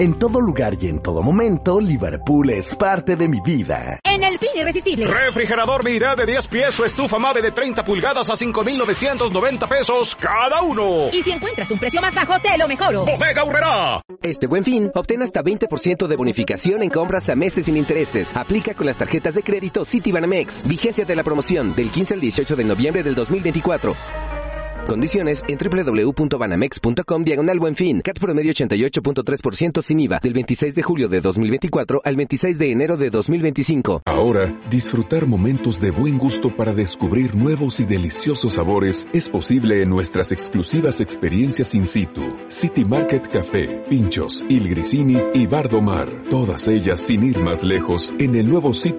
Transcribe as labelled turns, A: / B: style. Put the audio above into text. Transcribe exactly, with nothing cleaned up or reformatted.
A: En todo lugar y en todo momento, Liverpool es parte de mi vida.
B: En el fin irresistible.
C: Refrigerador Mirat de diez pies o estufa Mave de treinta pulgadas a cinco mil novecientos noventa pesos cada uno.
B: Y si encuentras un precio más bajo, te lo mejoro.
C: Bodega Aurrerá.
D: Este Buen Fin, obtén hasta veinte por ciento de bonificación en compras a meses sin intereses. Aplica con las tarjetas de crédito Citibanamex. Vigencia de la promoción del quince al dieciocho de noviembre del dos mil veinticuatro. Condiciones en doble u doble u doble u punto banamex punto com diagonal Buen Fin. C A T promedio ochenta y ocho punto tres por ciento sin I V A del veintiséis de julio de dos mil veinticuatro al veintiséis de enero de dos mil veinticinco.
E: Ahora, disfrutar momentos de buen gusto para descubrir nuevos y deliciosos sabores es posible en nuestras exclusivas experiencias in situ. City Market Café, Pinchos, Il Grisini y Bar do Mar. Todas ellas sin ir más lejos en el nuevo City